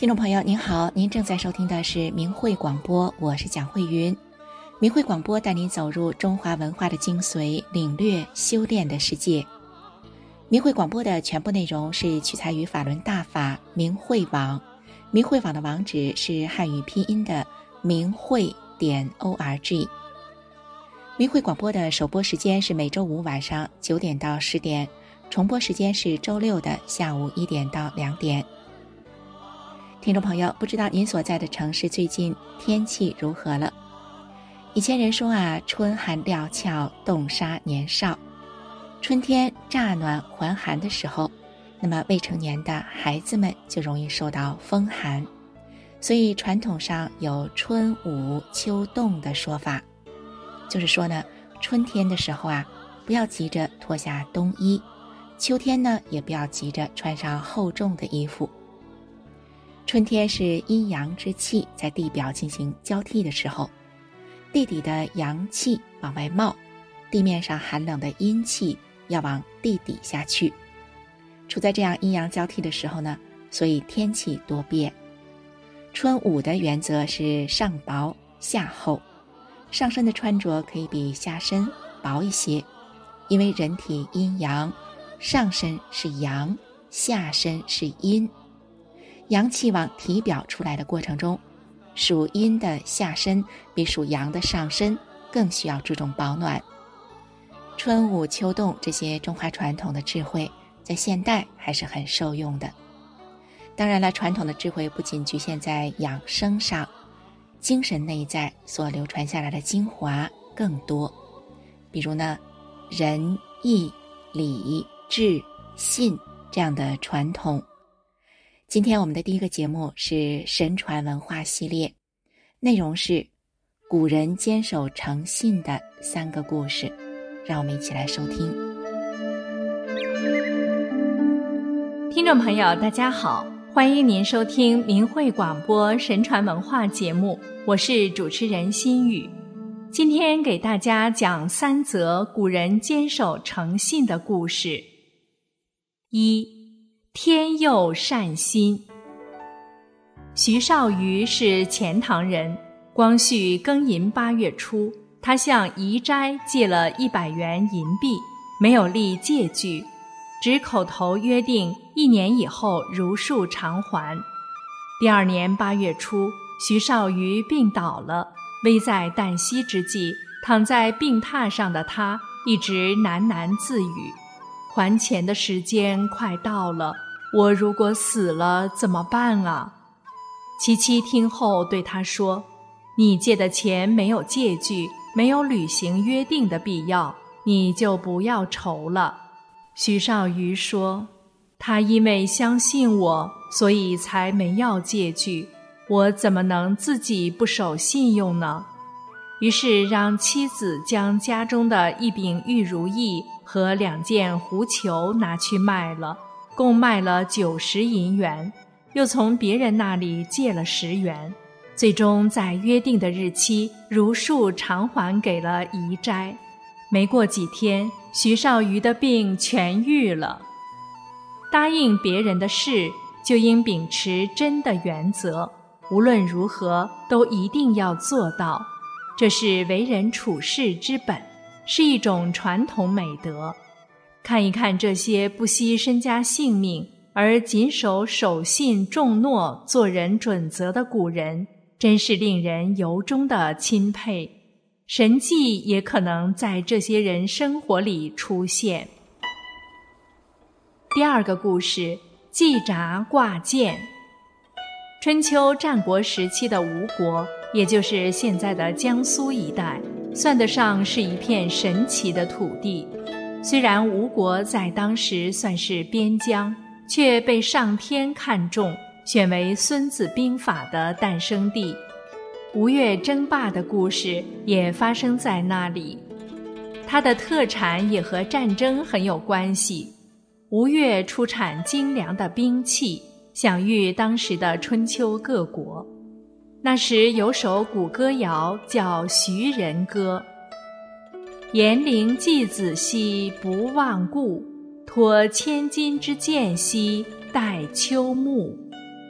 听众朋友您好，您正在收听的是明慧广播，我是蒋慧云。明慧广播带您走入中华文化的精髓，领略修炼的世界。明慧广播的全部内容是取材于法轮大法明慧网，明慧网的网址是汉语拼音的明慧.org。明慧广播的首播时间是每周五晚上9点到10点，重播时间是周六的下午1点到2点。听众朋友，不知道您所在的城市最近天气如何了？以前人说春寒料峭，冻杀年少。春天乍暖还寒的时候，那么未成年的孩子们就容易受到风寒，所以传统上有春捂秋冻的说法，就是说呢，春天的时候不要急着脱下冬衣，秋天呢也不要急着穿上厚重的衣服。春天是阴阳之气在地表进行交替的时候，地底的阳气往外冒，地面上寒冷的阴气要往地底下去。处在这样阴阳交替的时候呢，所以天气多变。春捂的原则是上薄下厚，上身的穿着可以比下身薄一些，因为人体阴阳，上身是阳，下身是阴。阳气往体表出来的过程中，属阴的下身比属阳的上身更需要注重保暖。春捂秋冻这些中华传统的智慧在现代还是很受用的。当然了，传统的智慧不仅局限在养生上，精神内在所流传下来的精华更多。比如呢，仁义礼智信这样的传统。今天我们的第一个节目是神传文化系列，内容是古人坚守诚信的3个故事，让我们一起来收听。 听众朋友大家好，欢迎您收听明慧广播神传文化节目，我是主持人心雨。今天给大家讲3则古人坚守诚信的故事。1. 天佑善心。徐绍瑜是钱塘人，光绪庚寅8月初，他向宜斋借了100元银币，没有立借据，只口头约定1年以后如数偿还。第2年8月初，徐绍瑜病倒了，危在旦夕之际，躺在病榻上的他一直喃喃自语：还钱的时间快到了，我如果死了怎么办啊？其妻听后对他说：你借的钱没有借据，没有履行约定的必要，你就不要愁了。徐绍瑜说：他因为相信我，所以才没要借据，我怎么能自己不守信用呢？于是让妻子将家中的1柄玉如意和2件狐裘拿去卖了，共卖了90银元，又从别人那里借了10元，最终在约定的日期如数偿还给了宜斋。没过几天，徐绍瑜的病痊愈了。答应别人的事，就应秉持真的原则，无论如何都一定要做到，这是为人处事之本，是一种传统美德。看一看这些不惜身家性命而谨守守信重诺做人准则的古人，真是令人由衷的钦佩。神迹也可能在这些人生活里出现。第2个故事，季札挂件。春秋战国时期的吴国，也就是现在的江苏一带，算得上是一片神奇的土地。虽然吴国在当时算是边疆，却被上天看重，选为孙子兵法的诞生地。吴越争霸的故事也发生在那里，它的特产也和战争很有关系。吴越出产精良的兵器，享誉当时的春秋各国。那时有首古歌谣叫《徐人歌》：严陵季子兮不忘故，托千金之剑兮待秋暮。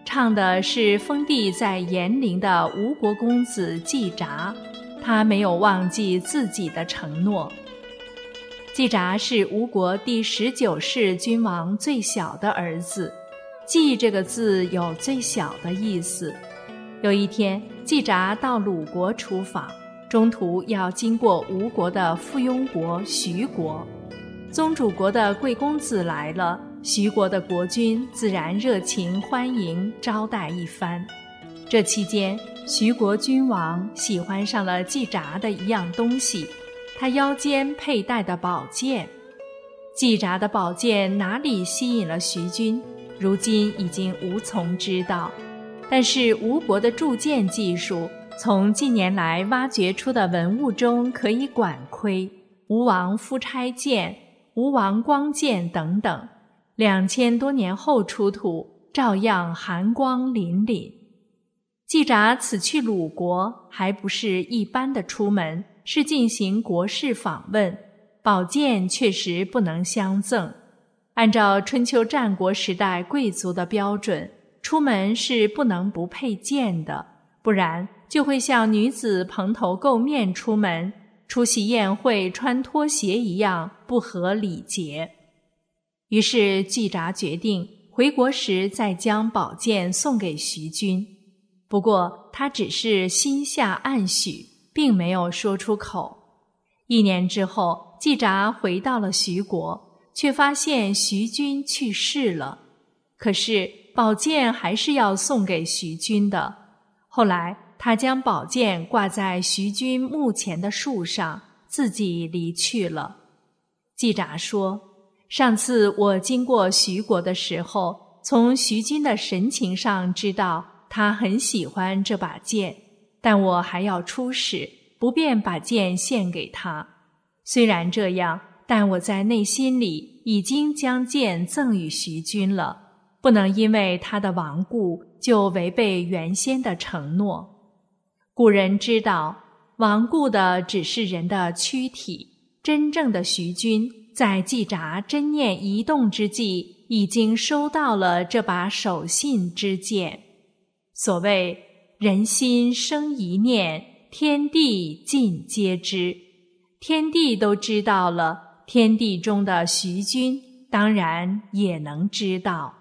唱的是封地在延陵的吴国公子季札，他没有忘记自己的承诺。季札是吴国第19世君王最小的儿子，季这个字有最小的意思。有一天，季札到鲁国出访，中途要经过吴国的附庸国徐国。宗主国的贵公子来了，徐国的国君自然热情欢迎招待一番。这期间，徐国君王喜欢上了季札的一样东西，他腰间佩戴的宝剑。季札的宝剑哪里吸引了徐君，如今已经无从知道。但是吴国的铸剑技术，从近年来挖掘出的文物中可以管窥，吴王夫差剑、吴王光剑等等，2000多年后出土，照样寒光凛凛。季札此去鲁国，还不是一般的出门，是进行国事访问，宝剑确实不能相赠。按照春秋战国时代贵族的标准，出门是不能不佩剑的，不然就会像女子蓬头垢面出门，出席宴会穿拖鞋一样不合礼节。于是季札决定回国时再将宝剑送给徐君，不过他只是心下暗许，并没有说出口。1年之后，季札回到了徐国，却发现徐君去世了。可是宝剑还是要送给徐君的。后来他将宝剑挂在徐君墓前的树上，自己离去了。季札说，上次我经过徐国的时候，从徐君的神情上知道他很喜欢这把剑，但我还要出使，不便把剑献给他。虽然这样，但我在内心里已经将剑赠与徐君了，不能因为他的亡故就违背原先的承诺。古人知道，亡故的只是人的躯体，真正的徐君在季札真念移动之际，已经收到了这把守信之剑。所谓人心生一念，天地尽皆知。天地都知道了，天地中的徐君当然也能知道。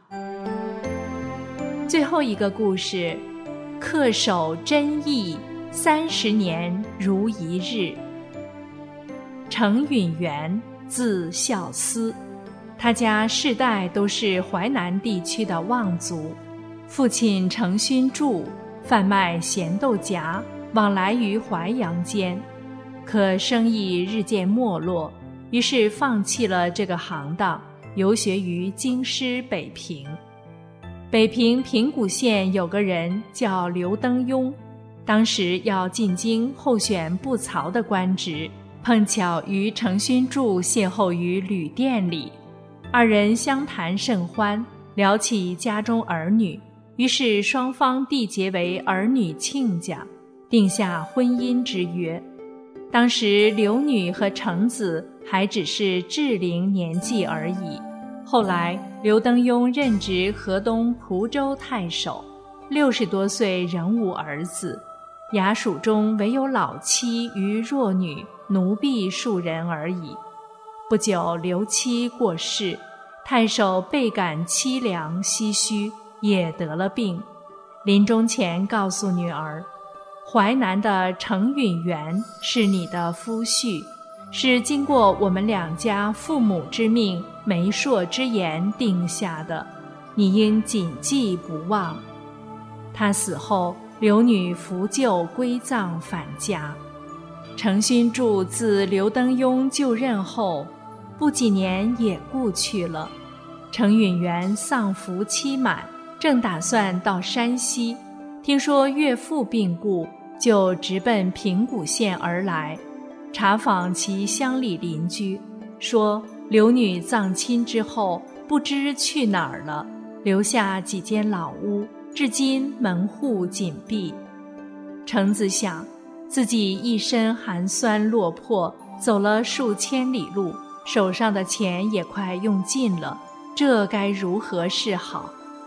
最后一个故事，恪守真义，30年如一日。程允元字孝思，他家世代都是淮南地区的望族。父亲程勋柱贩卖咸豆荚，往来于淮阳间，可生意日渐没落，于是放弃了这个行当，游学于京师北平。北平平谷县有个人叫刘登庸，当时要进京候选布曹的官职，碰巧与程勋柱邂逅于旅店里，二人相谈甚欢，聊起家中儿女，于是双方缔结为儿女亲家，定下婚姻之约。当时刘女和程子还只是适龄年纪而已。后来刘登庸任职河东蒲州太守，60多岁仍无儿子，衙署中唯有老妻与弱女奴婢数人而已。不久刘妻过世，太守倍感凄凉唏嘘，也得了病。临终前告诉女儿，淮南的程允元是你的夫婿，是经过我们2家父母之命、媒妁之言定下的，你应谨记不忘。他死后，刘女扶柩归葬返家。程勋柱自刘登庸就任后，不几年也故去了。程允元丧服期满，正打算到山西，听说岳父病故，就直奔平谷县而来，查访其乡里邻居，说刘女葬亲之后不知去哪儿了，留下几间老屋，至今门户紧闭。程子想，自己一身寒酸落魄，走了数千里路，手上的钱也快用尽了，这该如何是好？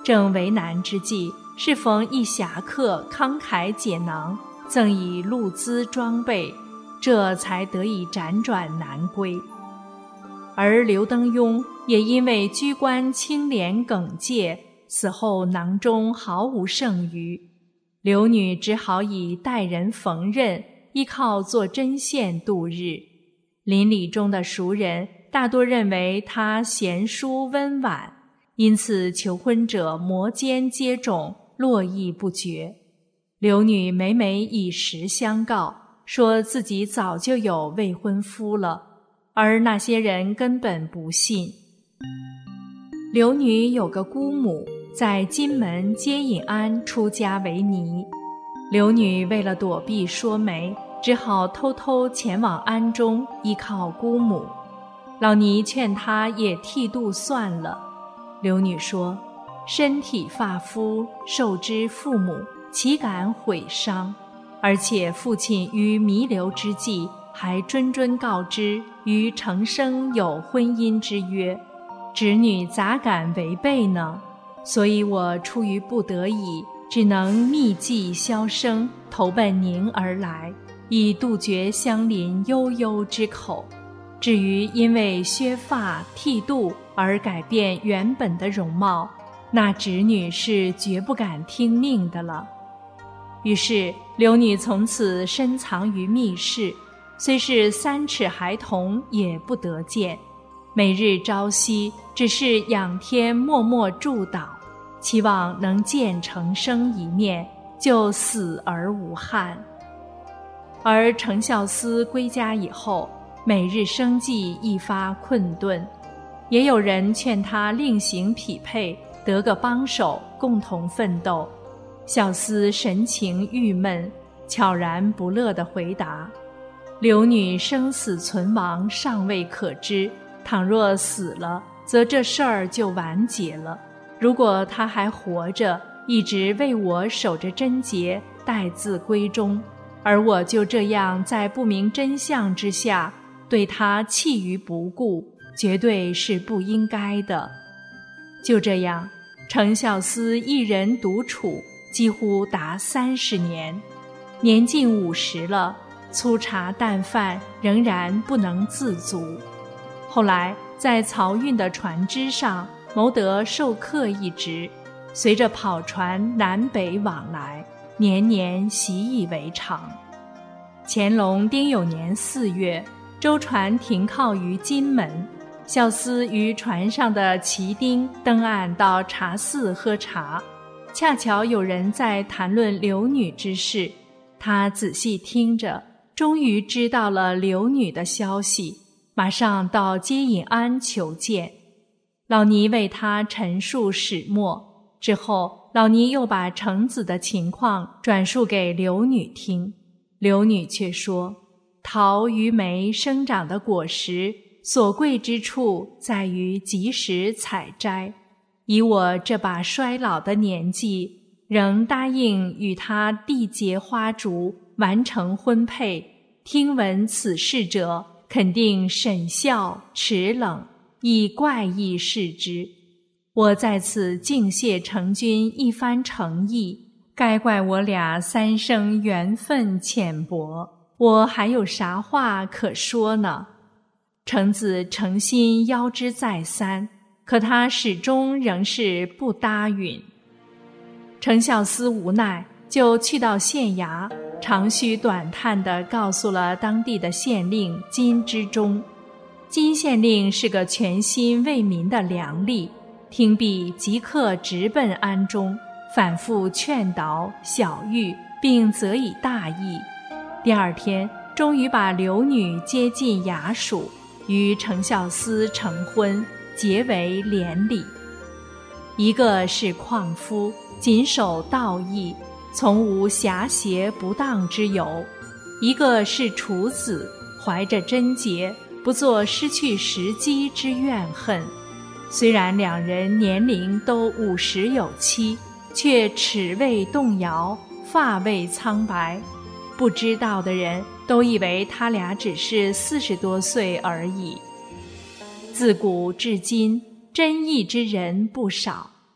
正为难之际，适逢一侠客慷慨解囊，赠以鹿资装备，这才得以辗转南归。而刘登庸也因为居官清廉耿介，死后囊中毫无剩余，刘女只好以代人缝纫，依靠做针线度日。邻里中的熟人大多认为她贤淑温婉，因此求婚者摩肩接踵，络绎不绝。刘女每每以实相告，说自己早就有未婚夫了，而那些人根本不信。刘女有个姑母，在金门接引庵出家为尼。刘女为了躲避说媒，只好偷偷前往庵中依靠姑母。老尼劝她也剃度算了。刘女说：身体发肤，受之父母，岂敢毁伤？而且父亲于弥留之际还谆谆告知与程生有婚姻之约，侄女咋敢违背呢？所以我出于不得已，只能密计销声，投奔您而来，以杜绝乡邻悠悠之口。至于因为削发剃度而改变原本的容貌，那侄女是绝不敢听命的了。于是刘女从此深藏于密室，虽是3尺孩童也不得见，每日朝夕只是仰天默默祝祷，期望能见程生一面，就死而无憾。而程孝思归家以后，每日生计一发困顿，也有人劝他另行匹配，得个帮手，共同奋斗。孝思神情郁闷，悄然不乐地回答：刘女生死存亡尚未可知，倘若死了，则这事儿就完结了。如果她还活着，一直为我守着贞节，待字闺中，而我就这样在不明真相之下对她弃于不顾，绝对是不应该的。就这样，程孝思一人独处，几乎达30年，年近50了，粗茶淡饭仍然不能自足。后来在漕运的船只上谋得授课一职，随着跑船南北往来，年年习以为常。乾隆丁酉年4月，舟船停靠于金门，孝思于船上的旗丁登岸到茶肆喝茶，恰巧有人在谈论刘女之事，他仔细听着，终于知道了刘女的消息，马上到接引庵求见。老尼为他陈述始末之后，老尼又把程子的情况转述给刘女听。刘女却说：桃与梅生长的果实，所贵之处在于及时采摘。以我这把衰老的年纪，仍答应与他缔结花烛，完成婚配，听闻此事者，肯定沈笑齿冷，以怪异视之。我在此敬谢程君一番诚意，该怪我俩3生缘分浅薄，我还有啥话可说呢？程子诚心邀之再三，可他始终仍是不答允。程孝思无奈，就去到县衙，长吁短叹地告诉了当地的县令金之中。金县令是个全心为民的良吏，听毕即刻直奔庵中，反复劝导晓谕，并责以大义。第2天，终于把刘女接进衙署，与程孝思成婚，结为连理。一个是旷夫，谨守道义，从无狭邪不当之由；一个是处子，怀着贞洁，不做失去时机之怨恨。虽然2人年龄都50有7，却齿未动摇，发未苍白，不知道的人都以为他俩只是40多岁而已。自古至今，真义之人不少，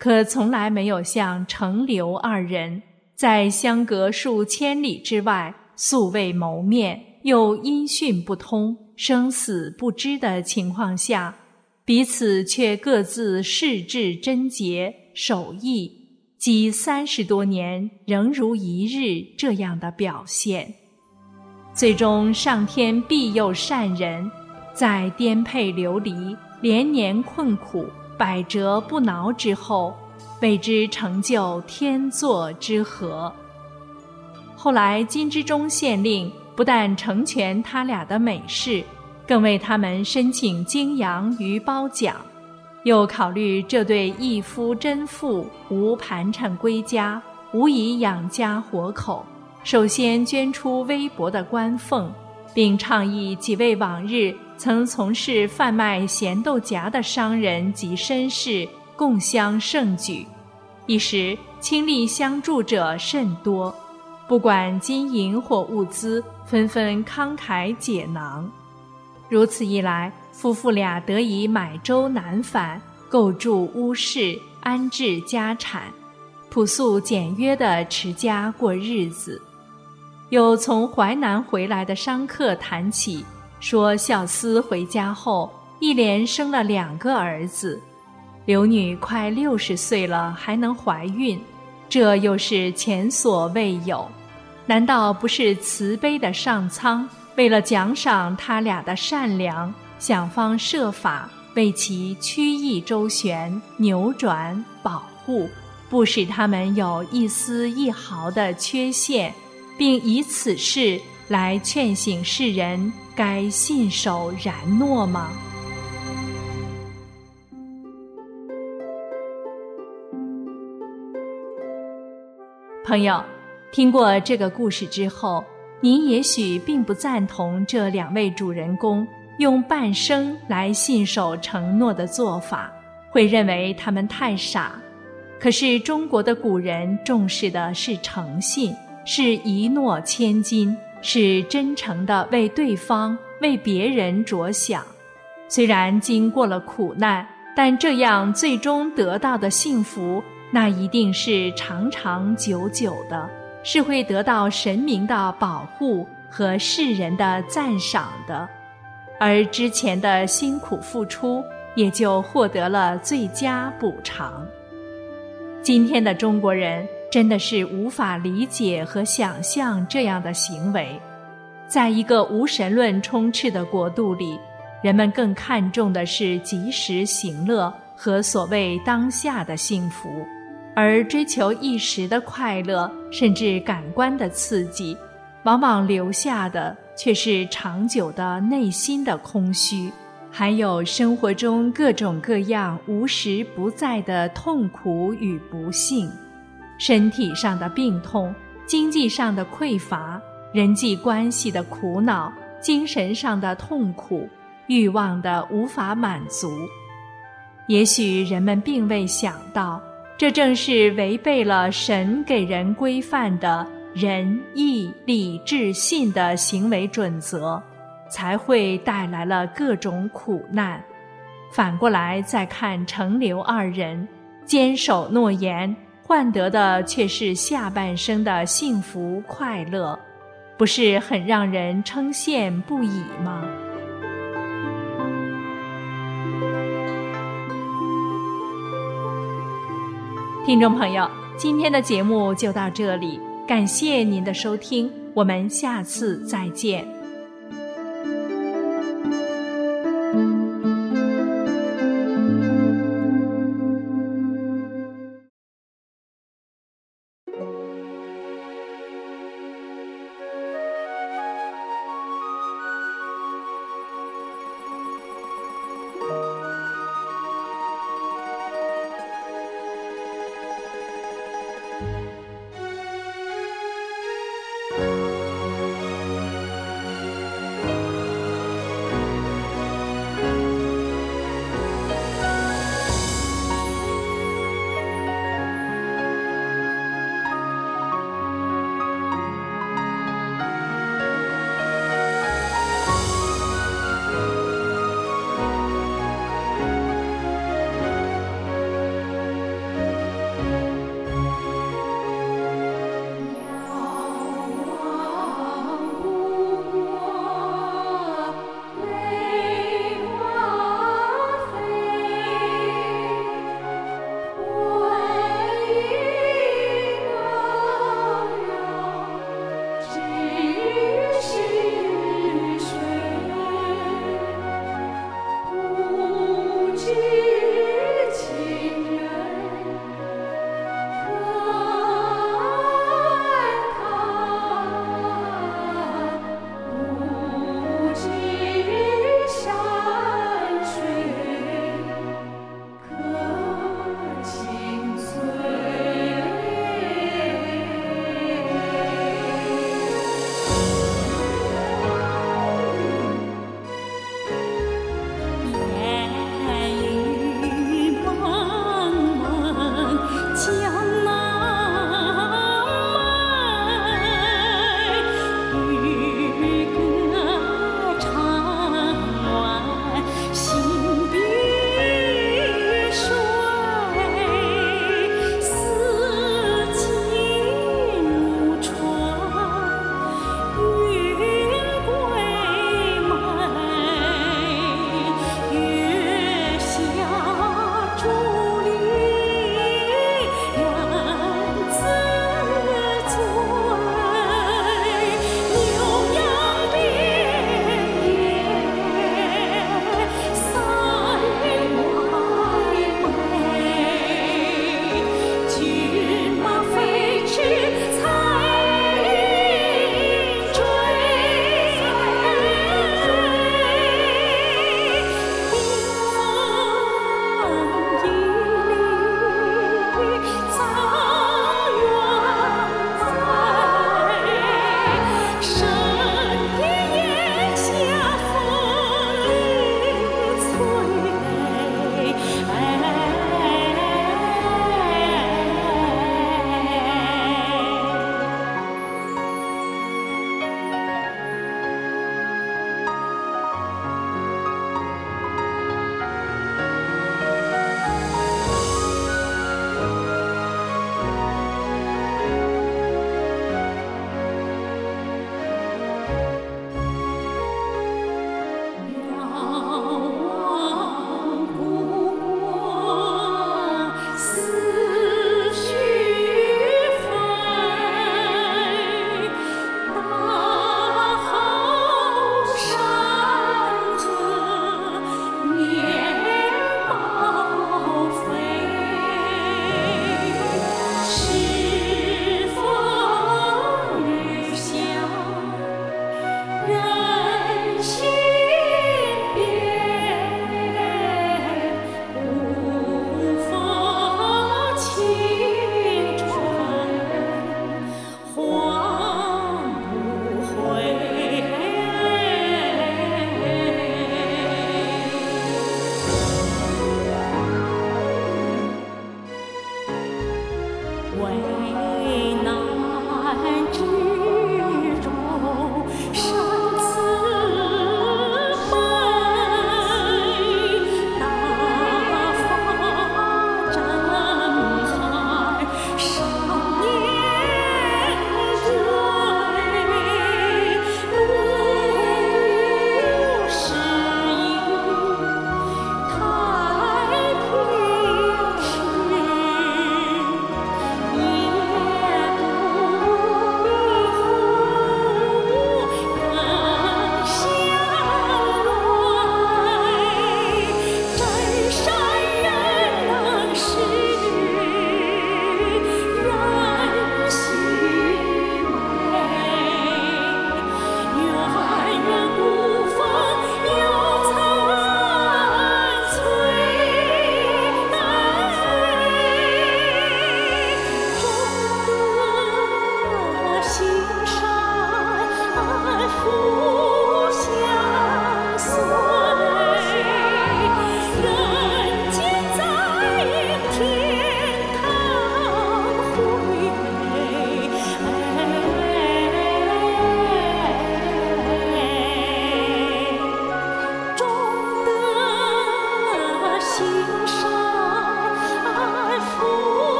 可从来没有像程刘二人在相隔数千里之外素未谋面又音讯不通生死不知的情况下，彼此却各自事至贞洁守义，即30多年仍如一日这样的表现。最终上天庇佑善人，在颠沛流离连年困苦百折不挠之后，为之成就天作之合。后来金之中县令不但成全他俩的美事，更为他们申请京洋与褒奖，又考虑这对一夫真妇无盘缠归家，无以养家活口，首先捐出微薄的官俸，并倡议几位往日曾从事贩卖咸豆荚的商人及绅士共襄盛举，一时倾力相助者甚多，不管金银或物资，纷纷慷慨解囊。如此一来，夫妇俩得以买舟南返，构筑屋室，安置家产，朴素简约地持家过日子。有从淮南回来的商客谈起，说孝思回家后一连生了2个儿子，刘女快60岁了还能怀孕，这又是前所未有。难道不是慈悲的上苍为了奖赏他俩的善良，想方设法为其曲意周旋、扭转、保护，不使他们有一丝一毫的缺陷，并以此事来劝醒世人该信守然诺吗？朋友，听过这个故事之后，您也许并不赞同这2位主人公用半生来信守承诺的做法，会认为他们太傻。可是中国的古人重视的是诚信，是一诺千金，是真诚地为对方、为别人着想。虽然经过了苦难，但这样最终得到的幸福，那一定是长长久久的，是会得到神明的保护和世人的赞赏的，而之前的辛苦付出也就获得了最佳补偿。今天的中国人真的是无法理解和想象这样的行为。在一个无神论充斥的国度里，人们更看重的是及时行乐和所谓当下的幸福，而追求一时的快乐，甚至感官的刺激，往往留下的却是长久的内心的空虚，还有生活中各种各样无时不在的痛苦与不幸，身体上的病痛，经济上的匮乏，人际关系的苦恼，精神上的痛苦，欲望的无法满足。也许人们并未想到，这正是违背了神给人规范的仁义礼智信的行为准则，才会带来了各种苦难。反过来再看程刘二人，坚守诺言，换得的却是下半生的幸福快乐，不是很让人称羡不已吗？听众朋友，今天的节目就到这里，感谢您的收听，我们下次再见。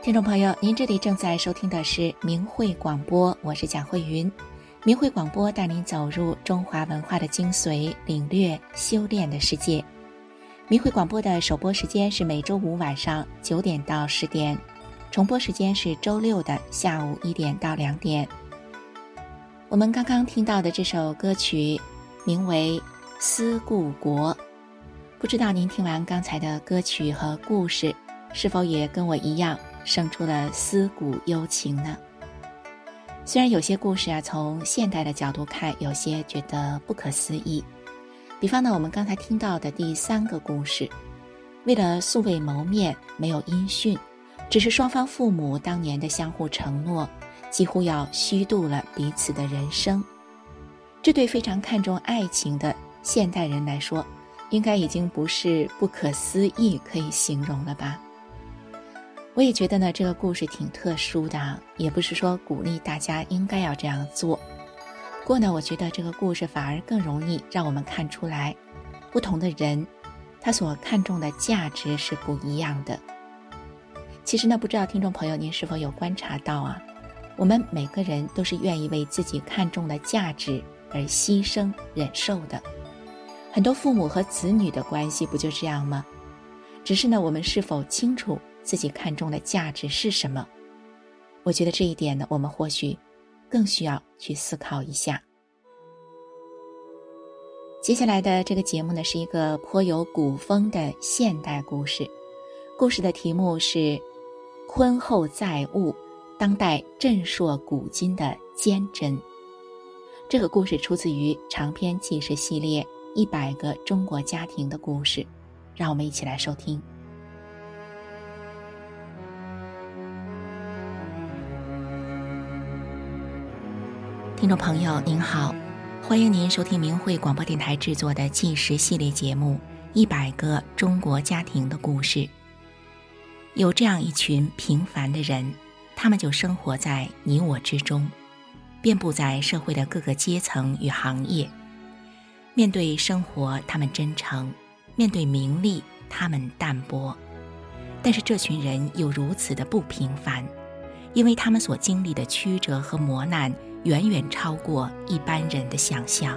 听众朋友，您这里正在收听的是明慧广播，我是蒋慧云。明慧广播带您走入中华文化的精髓，领略修炼的世界。明慧广播的首播时间是每周五晚上9点到10点，重播时间是周六的下午1点到2点。我们刚刚听到的这首歌曲名为《思故国》，不知道您听完刚才的歌曲和故事，是否也跟我一样生出了思古幽情呢？虽然有些故事从现代的角度看，有些觉得不可思议。比方呢，我们刚才听到的第3个故事，为了素未谋面，没有音讯，只是双方父母当年的相互承诺，几乎要虚度了彼此的人生。这对非常看重爱情的现代人来说，应该已经不是不可思议可以形容了吧。我也觉得呢，这个故事挺特殊的，也不是说鼓励大家应该要这样做。不过呢，我觉得这个故事反而更容易让我们看出来，不同的人，他所看重的价值是不一样的。其实呢，不知道听众朋友您是否有观察到我们每个人都是愿意为自己看重的价值而牺牲忍受的。很多父母和子女的关系不就这样吗？只是呢，我们是否清楚自己看重的价值是什么？我觉得这一点呢，我们或许更需要去思考一下。接下来的这个节目呢，是一个颇有古风的现代故事，故事的题目是坤厚载物，当代震烁古今的坚贞。这个故事出自于长篇纪实系列100个中国家庭的故事，让我们一起来收听。听众朋友您好，欢迎您收听明慧广播电台制作的纪实系列节目100个中国家庭的故事。有这样一群平凡的人，他们就生活在你我之中，遍布在社会的各个阶层与行业。面对生活他们真诚，面对名利他们淡泊。但是这群人又如此的不平凡，因为他们所经历的曲折和磨难远远超过一般人的想象。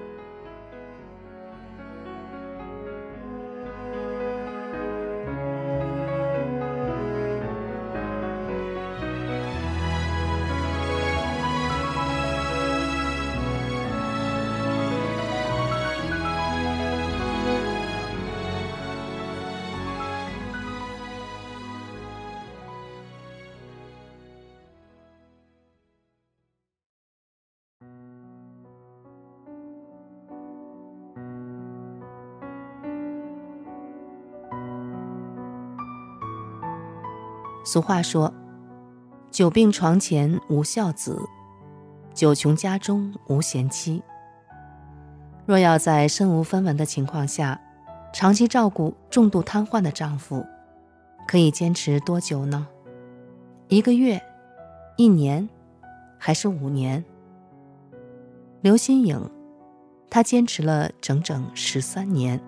俗话说，久病床前无孝子，久穷家中无贤妻。若要在身无分文的情况下长期照顾重度瘫痪的丈夫，可以坚持多久呢？1个月、1年，还是5年？刘新颖，她坚持了整整13年。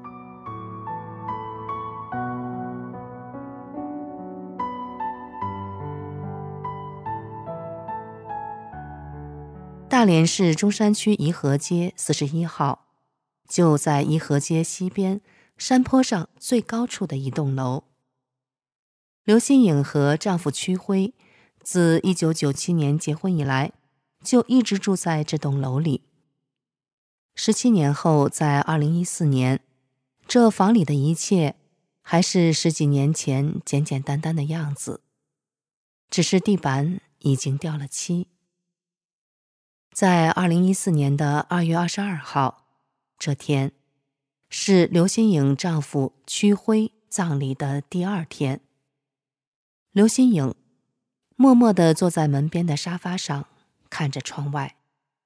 大连市中山区颐和街41号，就在颐和街西边山坡上最高处的一栋楼。刘新颖和丈夫屈辉自1997年结婚以来，就一直住在这栋楼里。17年后，在2014年，这房里的一切还是10几年前简简单单的样子，只是地板已经掉了漆。在2014年的2月22号，这天是刘新颖丈夫屈辉葬礼的第2天。刘新颖默默地坐在门边的沙发上，看着窗外。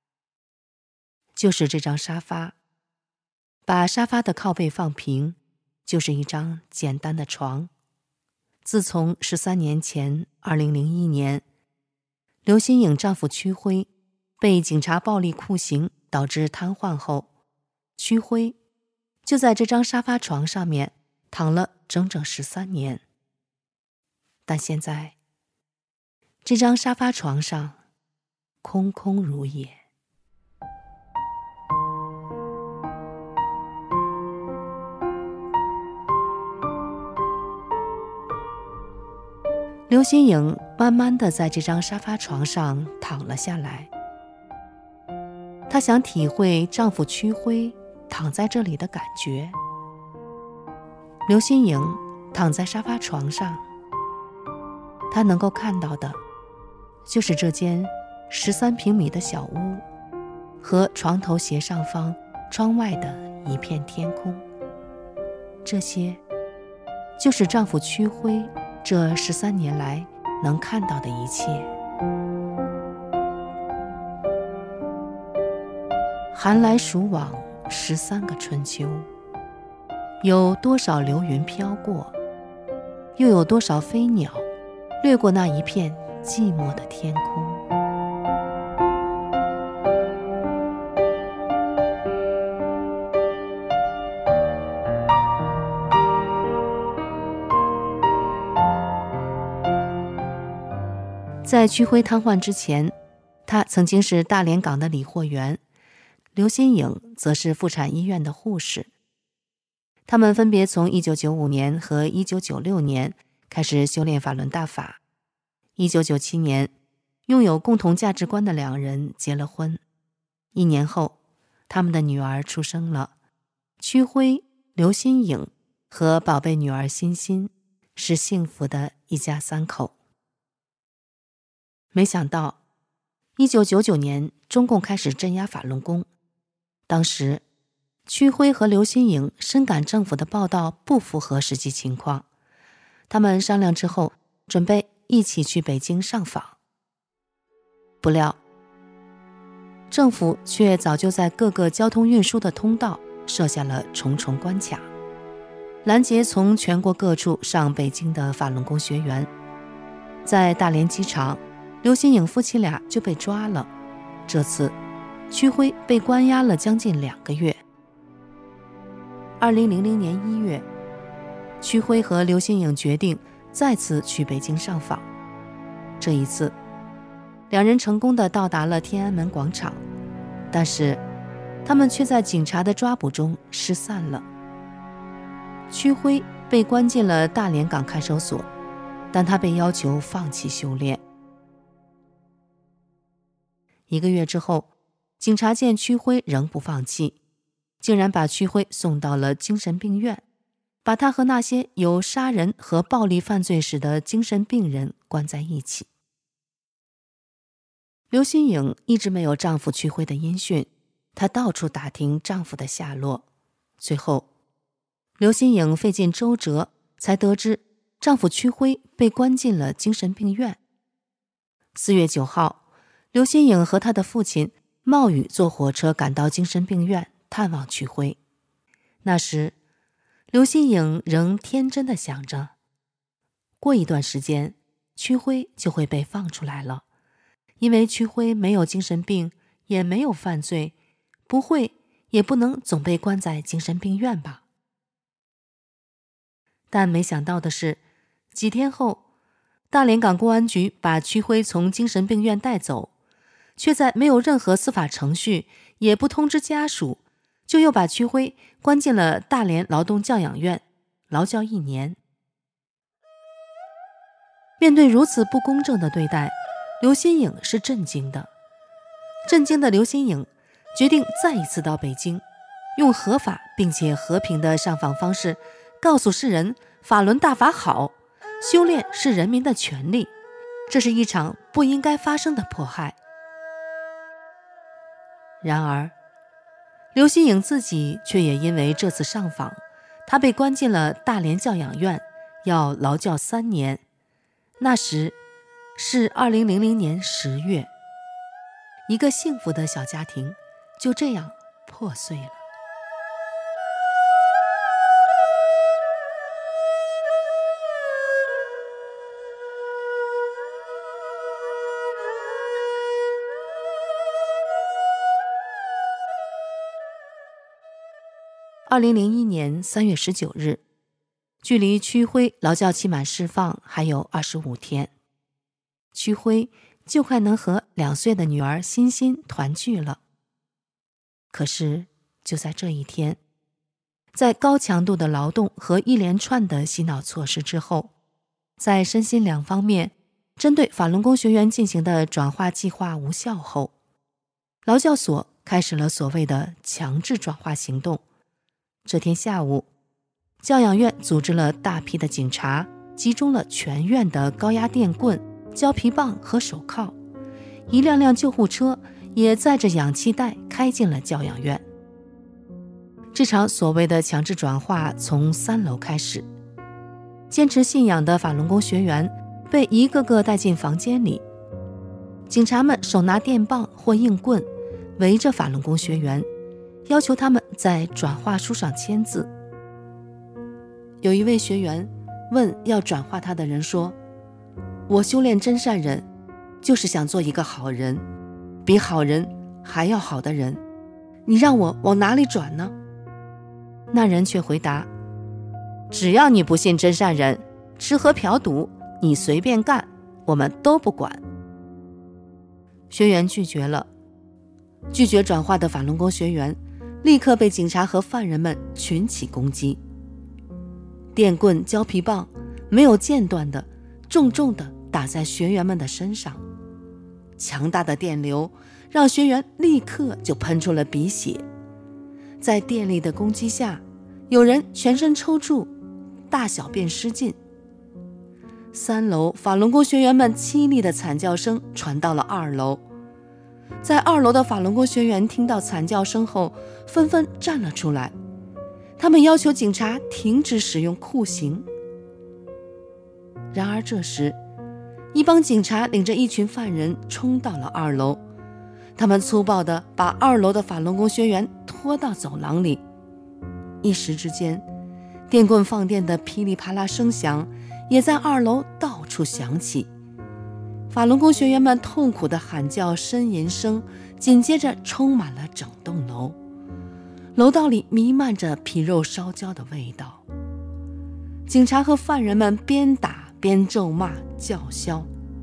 就是这张沙发，把沙发的靠背放平，就是一张简单的床。自从13年前2001年，刘新颖丈夫屈辉被警察暴力酷刑导致瘫痪后，屈辉就在这张沙发床上面躺了整整13年。但现在这张沙发床上空空如也。刘心颖慢慢地在这张沙发床上躺了下来。她想体会丈夫屈辉躺在这里的感觉。刘心颖躺在沙发床上，她能够看到的就是这间13平米的小屋和床头斜上方窗外的一片天空。这些就是丈夫屈辉这13年来能看到的一切。寒来暑往13个春秋，有多少流云飘过，又有多少飞鸟掠过那一片寂寞的天空。在屈辉瘫痪之前，他曾经是大连港的理货员，刘心颖则是妇产医院的护士。他们分别从1995年和1996年开始修炼法轮大法。1997年，拥有共同价值观的两人结了婚。1年后，他们的女儿出生了。屈辉、刘心颖和宝贝女儿欣欣是幸福的一家3口。没想到1999年中共开始镇压法轮功，当时屈辉和刘心颖深感政府的报道不符合实际情况，他们商量之后准备一起去北京上访。不料政府却早就在各个交通运输的通道设下了重重关卡，拦截从全国各处上北京的法轮功学员。在大连机场，刘心颖夫妻俩就被抓了。这次屈辉被关押了将近2个月。2000年1月，屈辉和刘心颖决定再次去北京上访。这一次，两人成功地到达了天安门广场，但是他们却在警察的抓捕中失散了。屈辉被关进了大连港看守所，但他被要求放弃修炼。1个月之后，警察见屈辉仍不放弃，竟然把屈辉送到了精神病院，把他和那些有杀人和暴力犯罪史的精神病人关在一起。刘心颖一直没有丈夫屈辉的音讯，她到处打听丈夫的下落。最后，刘心颖费尽周折才得知丈夫屈辉被关进了精神病院。4月9号，刘心颖和她的父亲冒雨坐火车赶到精神病院探望屈辉。那时，刘心颖仍天真地想着，过一段时间，屈辉就会被放出来了，因为屈辉没有精神病，也没有犯罪，不会也不能总被关在精神病院吧。但没想到的是，几天后，大连港公安局把屈辉从精神病院带走，却在没有任何司法程序，也不通知家属，就又把屈辉关进了大连劳动教养院，劳教1年。面对如此不公正的对待，刘心颖是震惊的。震惊的刘心颖决定再一次到北京，用合法并且和平的上访方式，告诉世人法轮大法好，修炼是人民的权利，这是一场不应该发生的迫害。然而，刘心颖自己却也因为这次上访，她被关进了大连教养院，要劳教3年。那时是2000年10月，一个幸福的小家庭就这样破碎了。2001年3月19日，距离屈辉劳教期满释放还有25天。 屈辉就快能和2岁的女儿欣欣团聚了。可是就在这一天，在高强度的劳动和一连串的洗脑措施之后，在身心两方面针对法轮功学员进行的转化计划无效后，劳教所开始了所谓的强制转化行动。这天下午，教养院组织了大批的警察，集中了全院的高压电棍、胶皮棒和手铐，一辆辆救护车也载着氧气袋开进了教养院。这场所谓的强制转化从3楼开始，坚持信仰的法轮功学员被一个个带进房间里，警察们手拿电棒或硬棍，围着法轮功学员，要求他们在转化书上签字。有一位学员问要转化他的人说：“我修炼真善忍，就是想做一个好人，比好人还要好的人，你让我往哪里转呢？”那人却回答：“只要你不信真善忍，吃喝嫖赌你随便干，我们都不管。”学员拒绝了。拒绝转化的法轮功学员立刻被警察和犯人们群起攻击，电棍、胶皮棒没有间断的重重地打在学员们的身上，强大的电流让学员立刻就喷出了鼻血。在电力的攻击下，有人全身抽搐，大小便失禁。3楼法轮功学员们凄厉的惨叫声传到了2楼。在2楼的法轮功学员听到惨叫声后，纷纷站了出来，他们要求警察停止使用酷刑。然而这时，一帮警察领着一群犯人冲到了2楼，他们粗暴地把2楼的法轮功学员拖到走廊里。一时之间，电棍放电的噼里啪啦声响也在2楼到处响起。法轮功学员们痛苦的喊叫呻吟声紧接着充满了整栋楼，楼道里弥漫着皮肉烧焦的味道。警察和犯人们边打边咒骂叫嚣。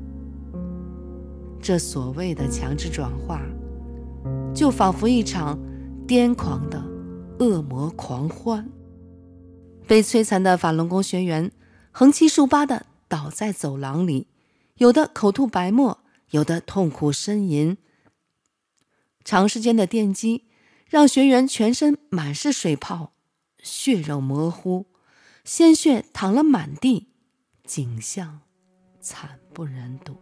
这所谓的强制转化，就仿佛一场癫狂的恶魔狂欢。被摧残的法轮功学员横七竖八地倒在走廊里，有的口吐白沫，有的痛苦呻吟。长时间的电击让学员全身满是水泡，血肉模糊，鲜血淌了满地，景象惨不忍睹。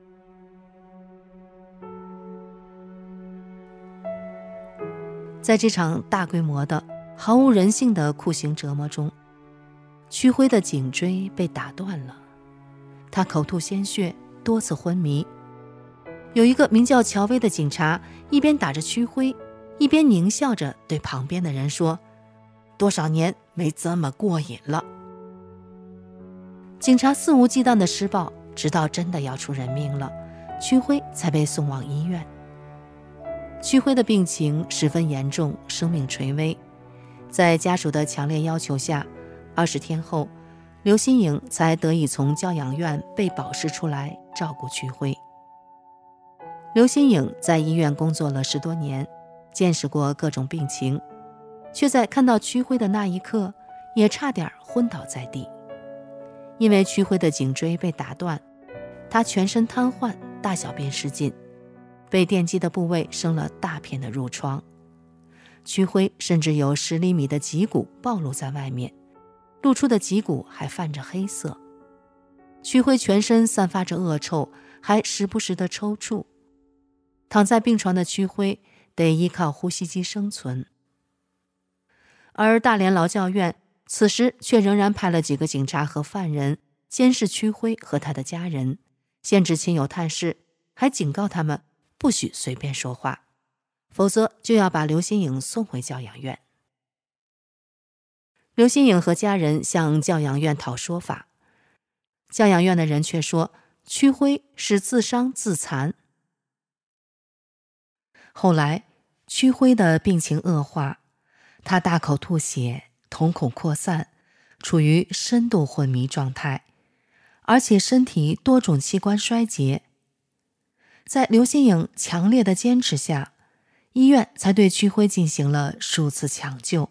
在这场大规模的毫无人性的酷刑折磨中，屈辉的颈椎被打断了，他口吐鲜血，多次昏迷。有一个名叫乔威的警察一边打着屈辉，一边狞笑着对旁边的人说：“多少年没这么过瘾了。”警察肆无忌惮地施暴，直到真的要出人命了，屈辉才被送往医院。屈辉的病情十分严重，生命垂危。在家属的强烈要求下，20天后，刘新颖才得以从教养院被保释出来照顾屈辉。刘新颖在医院工作了10多年，见识过各种病情，却在看到屈辉的那一刻也差点昏倒在地。因为屈辉的颈椎被打断，他全身瘫痪，大小便失禁，被电击的部位生了大片的褥疮。屈辉甚至有10厘米的脊骨暴露在外面，露出的脊骨还泛着黑色。屈辉全身散发着恶臭，还时不时的抽搐。躺在病床的屈辉得依靠呼吸机生存。而大连劳教院此时却仍然派了几个警察和犯人监视屈辉和他的家人，限制亲友探视，还警告他们不许随便说话，否则就要把刘新颖送回教养院。刘新颖和家人向教养院讨说法，教养院的人却说屈辉是自伤自残。后来屈辉的病情恶化，他大口吐血，瞳孔扩散，处于深度昏迷状态。 而且身体多种器官衰竭。在刘新颖强烈的坚持下，医院才对屈辉进行了数次抢救。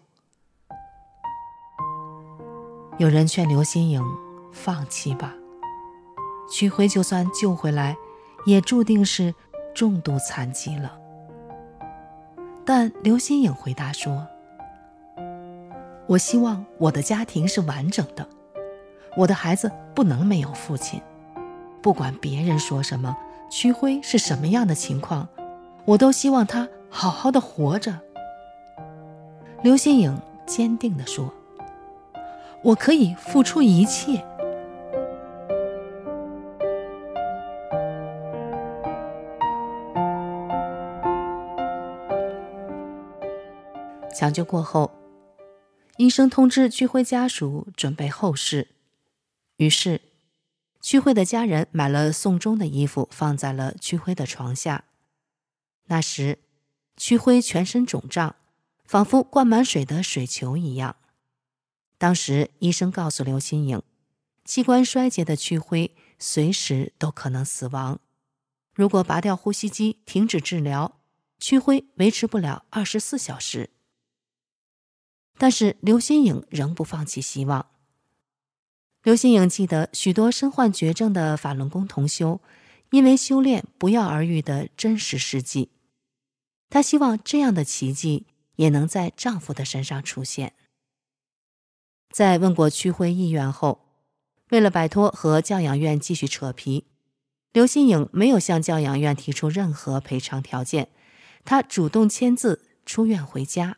有人劝刘新颖放弃吧，屈辉就算救回来，也注定是重度残疾了。但刘新颖回答说，我希望我的家庭是完整的，我的孩子不能没有父亲。不管别人说什么，屈辉是什么样的情况，我都希望他好好的活着。刘新颖坚定地说，我可以付出一切。抢救过后，医生通知屈辉家属准备后事，于是屈辉的家人买了送终的衣服放在了屈辉的床下。那时屈辉全身肿胀，仿佛灌满水的水球一样。当时医生告诉刘新颖，器官衰竭的屈辉随时都可能死亡，如果拔掉呼吸机停止治疗，屈辉维持不了24小时。但是刘新颖仍不放弃希望。刘新颖记得许多身患绝症的法轮功同修因为修炼不药而愈的真实事迹，她希望这样的奇迹也能在丈夫的身上出现。在问过屈辉意愿后，为了摆脱和教养院继续扯皮，刘新颖没有向教养院提出任何赔偿条件，她主动签字出院回家。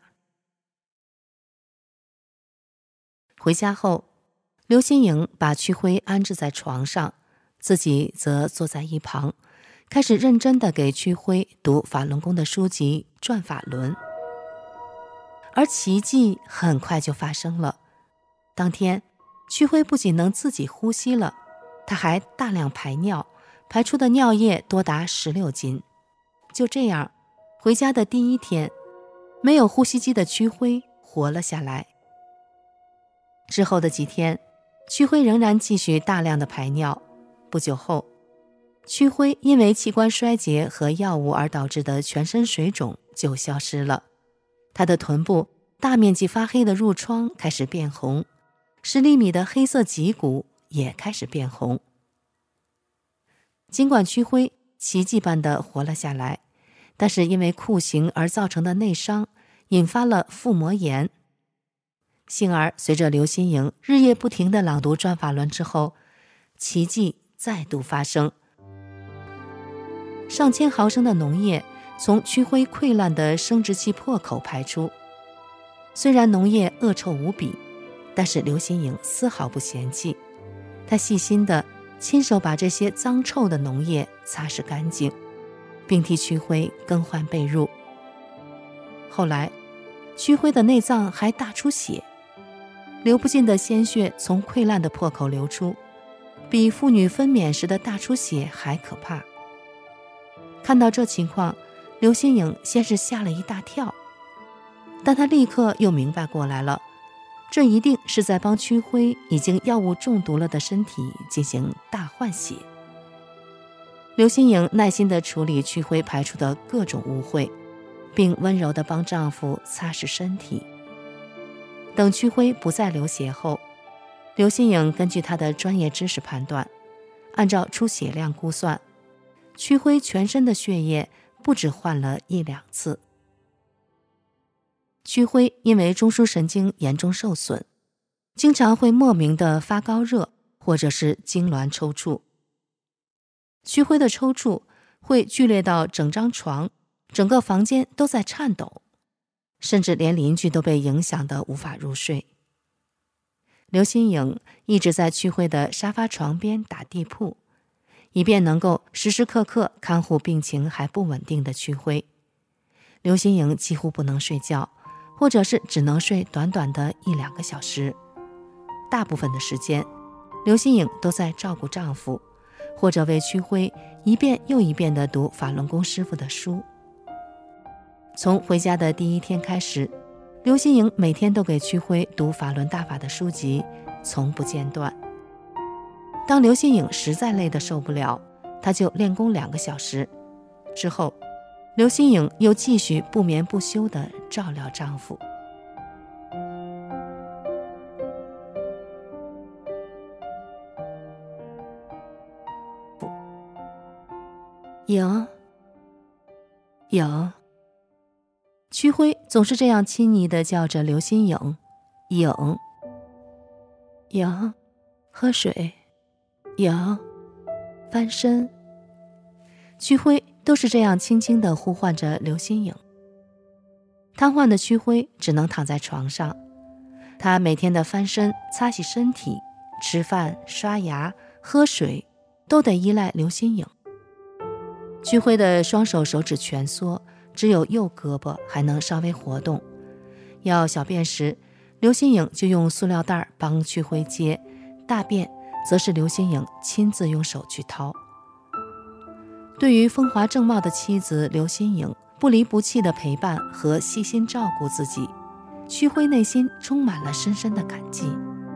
回家后，刘新颖把屈辉安置在床上，自己则坐在一旁，开始认真地给屈辉读法轮功的书籍《转法轮》。而奇迹很快就发生了。当天，屈辉不仅能自己呼吸了，他还大量排尿，排出的尿液多达16斤。就这样，回家的第一天，没有呼吸机的屈辉活了下来。之后的几天，屈辉仍然继续大量的排尿。不久后，屈辉因为器官衰竭和药物而导致的全身水肿就消失了，他的臀部大面积发黑的褥疮开始变红，10厘米的黑色脊骨也开始变红。尽管屈辉奇迹般的活了下来，但是因为酷刑而造成的内伤引发了腹膜炎。幸而随着刘新颖日夜不停地朗读转法轮之后，奇迹再度发生。上千毫升的脓液从屈辉溃烂的生殖器破口排出，虽然脓液恶臭无比，但是刘新颖丝毫不嫌弃，她细心地亲手把这些脏臭的脓液擦拭干净，并替屈辉更换被褥。后来屈辉的内脏还大出血，流不尽的鲜血从溃烂的破口流出，比妇女分娩时的大出血还可怕。看到这情况，刘新颖先是吓了一大跳，但她立刻又明白过来了，这一定是在帮屈辉已经药物中毒了的身体进行大换血。刘新颖耐心地处理屈辉排出的各种污秽，并温柔地帮丈夫擦拭身体。等屈辉不再流血后，刘新颖根据她的专业知识判断，按照出血量估算，屈辉全身的血液不止换了1-2次。屈辉因为中枢神经严重受损，经常会莫名的发高热，或者是痉挛抽搐。屈辉的抽搐会剧烈到整张床、整个房间都在颤抖，甚至连邻居都被影响得无法入睡。刘新颖一直在屈辉的沙发床边打地铺，以便能够时时刻刻看护病情还不稳定的屈辉。刘新颖几乎不能睡觉，或者是只能睡短短的1-2个小时。大部分的时间，刘新颖都在照顾丈夫，或者为屈辉一遍又一遍地读法轮功师傅的书。从回家的第一天开始，刘新颖每天都给屈辉读法轮大法的书籍，从不间断。 当刘新颖实在累得受不了，她就练功2个小时。之后，刘新颖又继续不眠不休地照料丈夫。颖，颖。屈辉总是这样亲昵地叫着刘新颖，颖，颖，喝水，颖，翻身。屈辉都是这样轻轻地呼唤着刘新颖。瘫痪的屈辉只能躺在床上，他每天的翻身、擦洗身体、吃饭、刷牙、喝水都得依赖刘新颖。屈辉的双手手指蜷缩，只有右胳膊还能稍微活动。要小便时，刘新颖就用塑料袋帮屈辉接，大便则是刘新颖亲自用手去掏。对于风华正茂的妻子刘新颖不离不弃的陪伴和细心照顾自己，屈辉内心充满了深深的感激。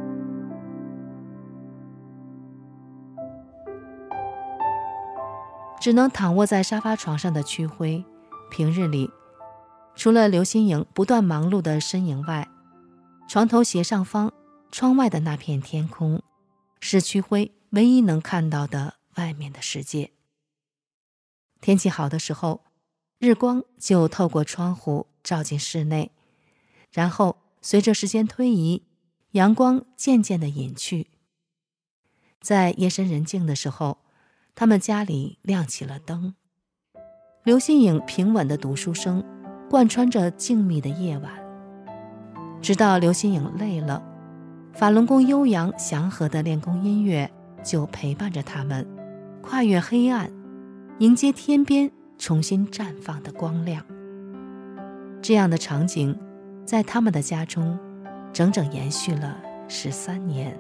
只能躺卧在沙发床上的屈辉，平日里除了刘新颖不断忙碌的身影外，床头斜上方窗外的那片天空，是屈辉唯一能看到的外面的世界。天气好的时候，日光就透过窗户照进室内，然后随着时间推移，阳光渐渐地隐去。在夜深人静的时候，他们家里亮起了灯，刘新颖平稳的读书声贯穿着静谧的夜晚。直到刘新颖累了，法轮功悠扬祥和的练功音乐就陪伴着他们，跨越黑暗，迎接天边重新绽放的光亮。这样的场景在他们的家中整整延续了13年。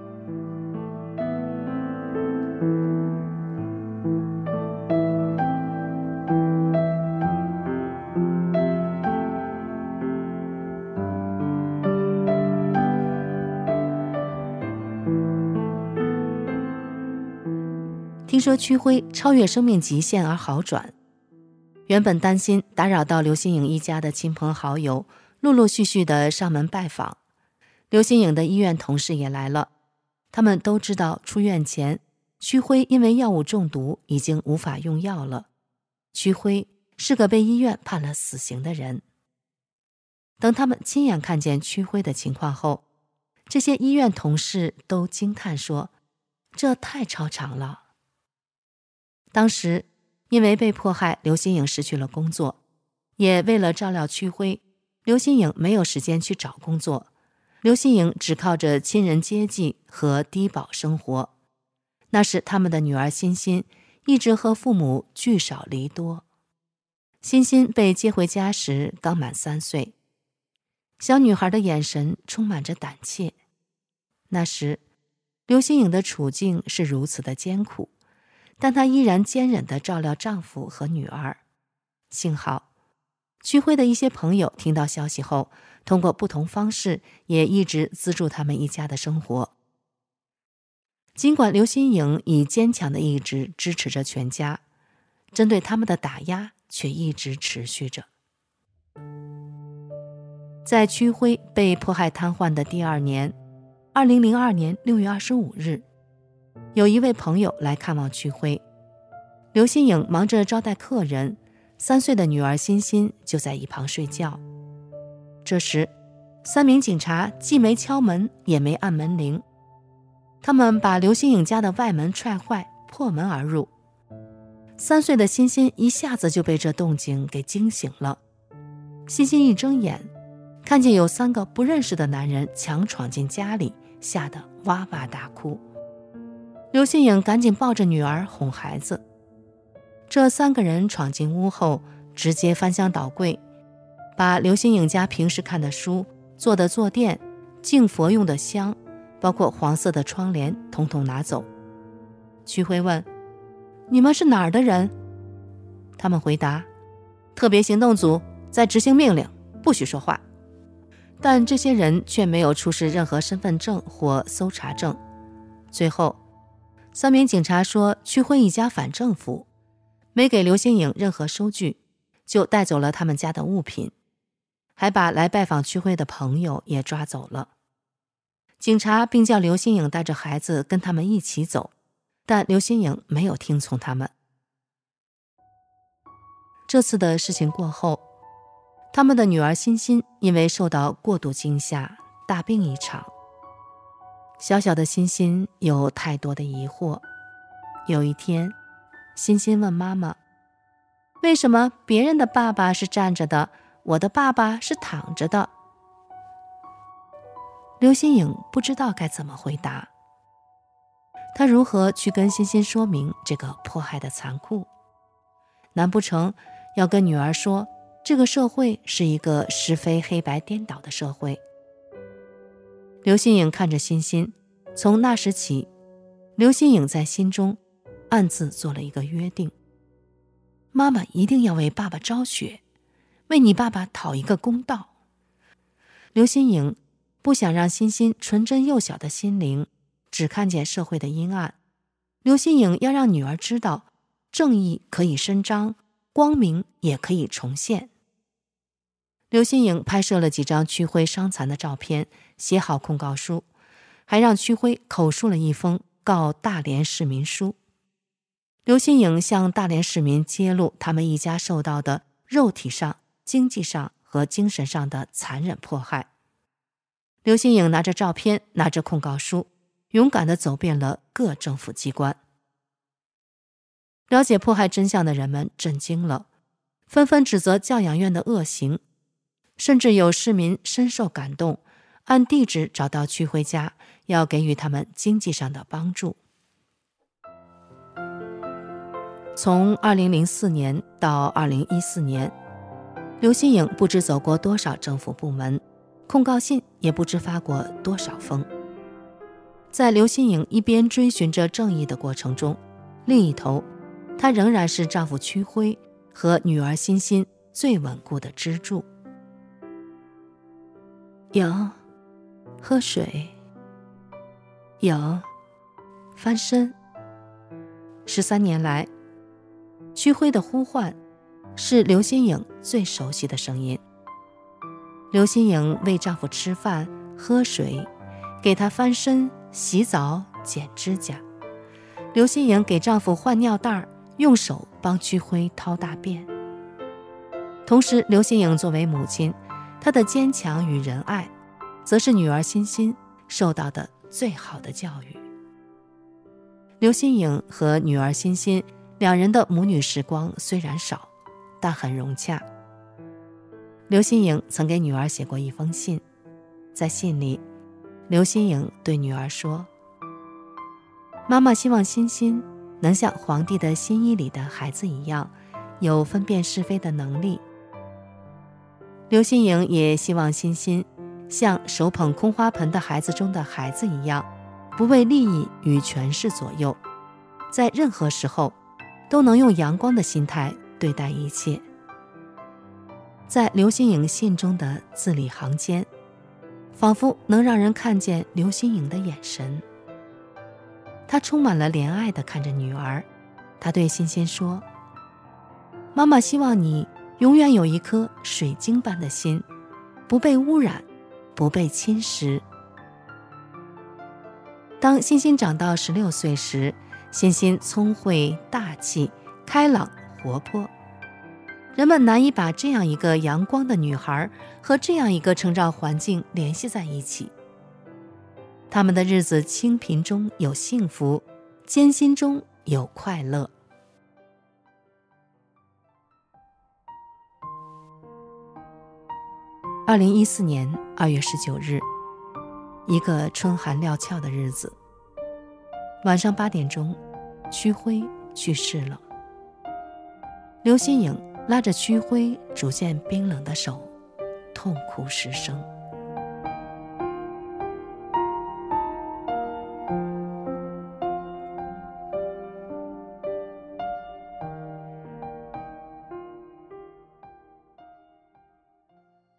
听说屈辉超越生命极限而好转，原本担心打扰到刘新颖一家的亲朋好友陆陆续续的上门拜访，刘新颖的医院同事也来了。他们都知道出院前屈辉因为药物中毒已经无法用药了，屈辉是个被医院判了死刑的人。等他们亲眼看见屈辉的情况后，这些医院同事都惊叹说，这太超常了。当时因为被迫害，刘新颖失去了工作，也为了照料屈辉，刘新颖没有时间去找工作，刘新颖只靠着亲人接济和低保生活。那时他们的女儿欣欣一直和父母聚少离多。欣欣被接回家时刚满3岁，小女孩的眼神充满着胆怯。那时刘新颖的处境是如此的艰苦，但她依然坚忍地照料丈夫和女儿。幸好屈辉的一些朋友听到消息后，通过不同方式也一直资助他们一家的生活。尽管刘新颖以坚强的意志支持着全家，针对他们的打压却一直持续着。在屈辉被迫害瘫痪的第2年，2002年6月25日，有一位朋友来看望屈辉，刘新颖忙着招待客人，3岁的女儿欣欣就在一旁睡觉。这时3名警察既没敲门也没按门铃，他们把刘新颖家的外门踹坏，破门而入。3岁的欣欣一下子就被这动静给惊醒了。欣欣一睁眼，看见有3个不认识的男人强闯进家里，吓得哇哇大哭。刘新颖赶紧抱着女儿哄孩子。这3个人闯进屋后，直接翻箱倒柜，把刘新颖家平时看的书、做的坐垫、敬佛用的香，包括黄色的窗帘统统拿走。屈辉问，你们是哪儿的人？他们回答，特别行动组，在执行命令，不许说话。但这些人却没有出示任何身份证或搜查证。最后 3名警察说区辉一家反政府，没给刘新颖任何收据，就带走了他们家的物品，还把来拜访区辉的朋友也抓走了。警察并叫刘新颖带着孩子跟他们一起走，但刘新颖没有听从他们。这次的事情过后，他们的女儿欣欣因为受到过度惊吓，大病一场。小小的欣欣有太多的疑惑。有一天，欣欣问妈妈，为什么别人的爸爸是站着的，我的爸爸是躺着的？刘新颖不知道该怎么回答。她如何去跟欣欣说明这个迫害的残酷？难不成要跟女儿说，这个社会是一个是非黑白颠倒的社会？刘新颖看着欣欣，从那时起，刘新颖在心中暗自做了一个约定，妈妈一定要为爸爸昭雪，为你爸爸讨一个公道。刘新颖不想让欣欣纯真幼小的心灵只看见社会的阴暗，刘新颖要让女儿知道，正义可以伸张，光明也可以重现。刘新颖拍摄了几张区辉伤残的照片，写好控告书，还让区辉口述了一封告大连市民书。刘新颖向大连市民揭露他们一家受到的肉体上、经济上和精神上的残忍迫害。刘新颖拿着照片，拿着控告书，勇敢地走遍了各政府机关。了解迫害真相的人们震惊了，纷纷指责教养院的恶行，甚至有市民深受感动，按地址找到区辉家，要给予他们经济上的帮助。从2004年到2014年，刘新颖不知走过多少政府部门，控告信也不知发过多少封。在刘新颖一边追寻着正义的过程中，另一头，她仍然是丈夫区辉和女儿欣欣最稳固的支柱。有喝水，有翻身。13年来，区辉的呼唤是刘新颖最熟悉的声音。刘新颖喂丈夫吃饭、喝水，给他翻身、洗澡、剪指甲。刘新颖给丈夫换尿袋，用手帮区辉掏大便。同时，刘新颖作为母亲，她的坚强与仁爱，则是女儿欣欣受到的最好的教育。刘新颖和女儿欣欣两人的母女时光虽然少，但很融洽。刘新颖曾给女儿写过一封信，在信里，刘新颖对女儿说，妈妈希望欣欣能像皇帝的新衣里的孩子一样，有分辨是非的能力。刘新颖也希望欣欣像手捧空花盆的孩子中的孩子一样，不为利益与权势左右，在任何时候都能用阳光的心态对待一切。在刘新颖信中的字里行间，仿佛能让人看见刘新颖的眼神。她充满了怜爱地看着女儿，她对欣欣说，妈妈希望你永远有一颗水晶般的心，不被污染，不被侵蚀。当欣欣长到16岁时，欣欣聪慧、大气、开朗、活泼。人们难以把这样一个阳光的女孩和这样一个成长环境联系在一起。他们的日子清贫中有幸福，艰辛中有快乐。2014年2月19日，一个春寒料峭的日子，晚上8点钟，区辉去世了。刘新颖拉着区辉逐渐冰冷的手，痛哭失声。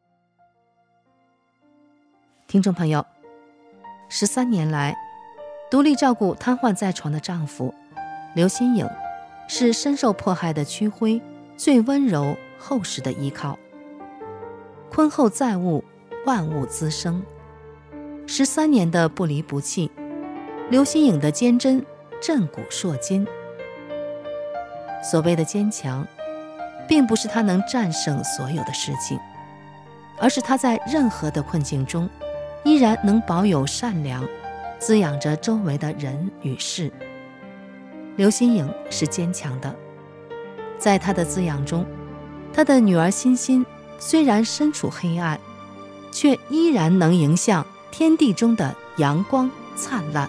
听众朋友，13年来， 独立照顾瘫痪在床的丈夫。刘心颖是深受迫害的屈辉最温柔厚实的依靠。婚后再悟，万物滋生。13年的不离不弃，刘心颖的坚贞震古烁今。所谓的坚强，并不是她能战胜所有的事情，而是她在任何的困境中依然能保有善良，滋养着周围的人与事。刘心颖是坚强的，在她的滋养中，她的女儿欣欣虽然身处黑暗，却依然能迎向天地中的阳光灿烂。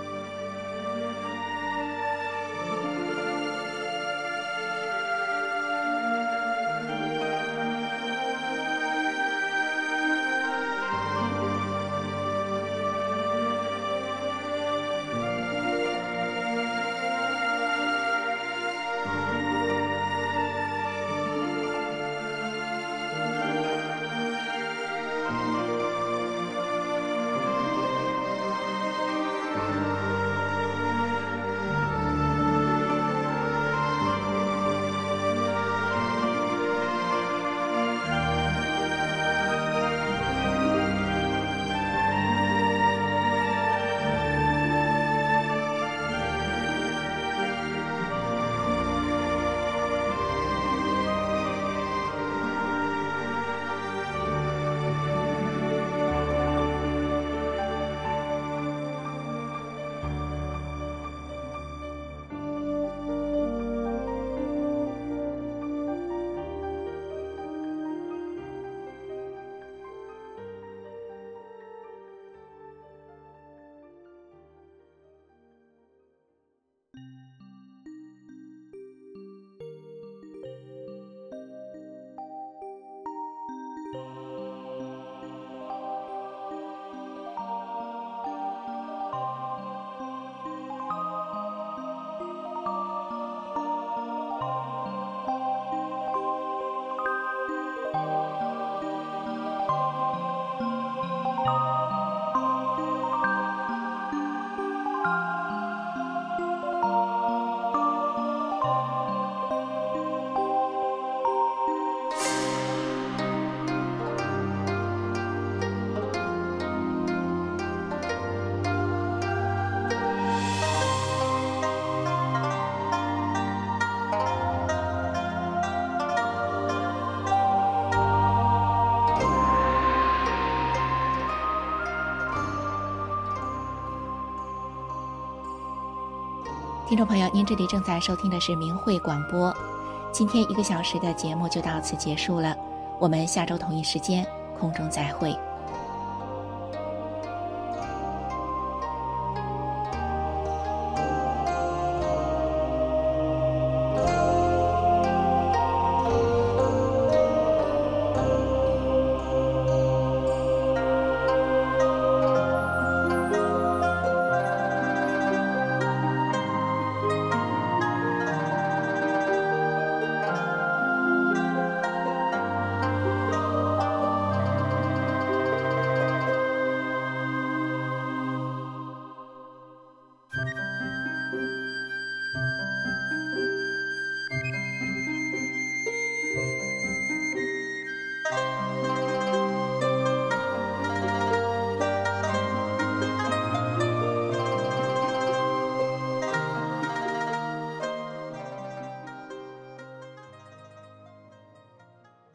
听众朋友，您这里正在收听的是明慧广播。今天1个小时的节目就到此结束了，我们下周同一时间空中再会。